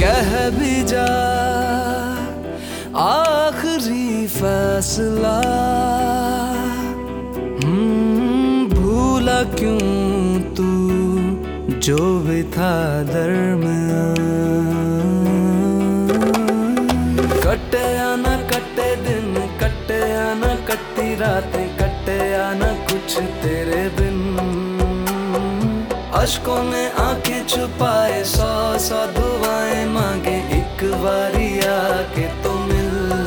कह भी जा आखिरी फैसला, भूला क्यों तू जो भी था दरमियां। कटे या न कटे दिन, कटे या न कटी रातें, कटे या न कुछ तेरे बिन। अश्कों में आंखें छुपाए, सौ सौ दुआएं मांगे, एक बारी आके तो मिल।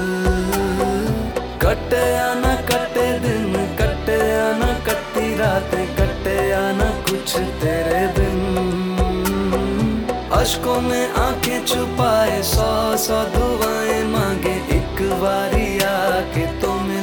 कटे या न कटे दिन, कटे या न कटी रातें, कटे या न कुछ तेरे बिन। अश्कों में आंखें छुपाए, सौ सौ दुआएं मांगे, एक बारी आके तो मिल।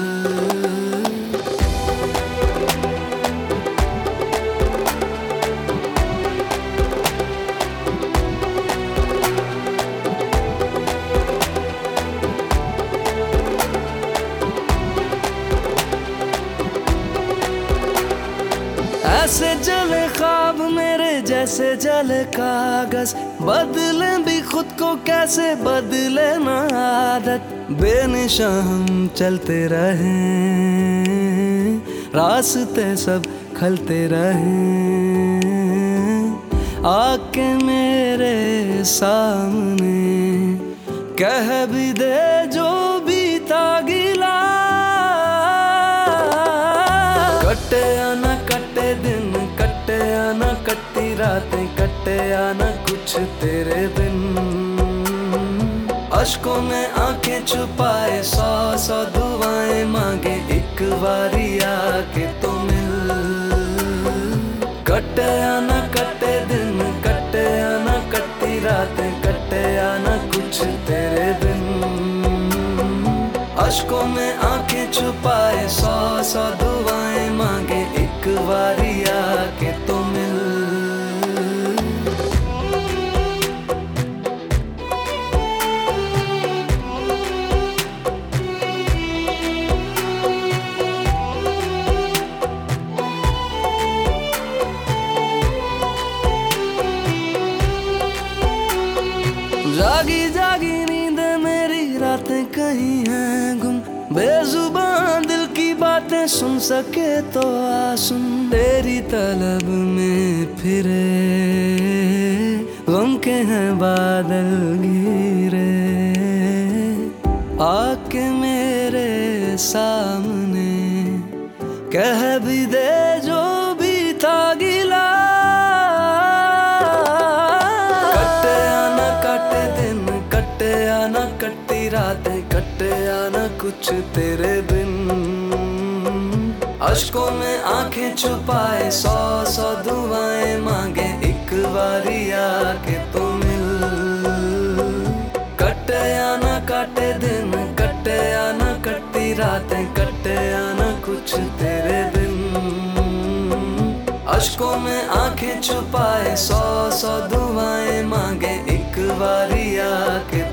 ऐसे जले ख्वाब मेरे जैसे जले कागज, बदले भी खुद को कैसे बदले ना आदत। बेनिशां हम चलते रहे, रास्ते सब खलते रहे, आके मेरे सामने कह भी दे जो भी था गिला। कटे या न कटे दिन, कटे या न कटी रातें, कटे या न कुछ तेरे बिन। अश्कों में आंखें छुपाए, सौ सौ दुआएं मांगे, एक बारी आके तो मिल। कटे या न कटे दिन, कटे या न कटी रातें, कटे या न कुछ तेरे बिन। अश्कों में आंखें छुपाए, सौ सौ दुआएं मांगे, एक बारी आके तो मिल। जागी जागी नींद मेरी रातें कहीं हैं गुम, बेजुबान दिल की बातें सुन सके तो आ सुन। तेरी तलब में फिरे गम के हैं बादल घिरे, आके मेरे सामने कह भी दे जो भी था गिला। कटे या न कटे दिन, कटे या न कटी रातें, कटे या न कुछ तेरे बिन। अश्कों में आंखें छुपाए, सौ सौ दुआएं मांगे, एक बारी आके तो मिल। कटे या न कटे दिन, कटे या न कटी रातें, कटे या न कुछ तेरे बिन। अश्कों में आंखें छुपाए, सौ सौ दुआएं मांगे, एक बारी आके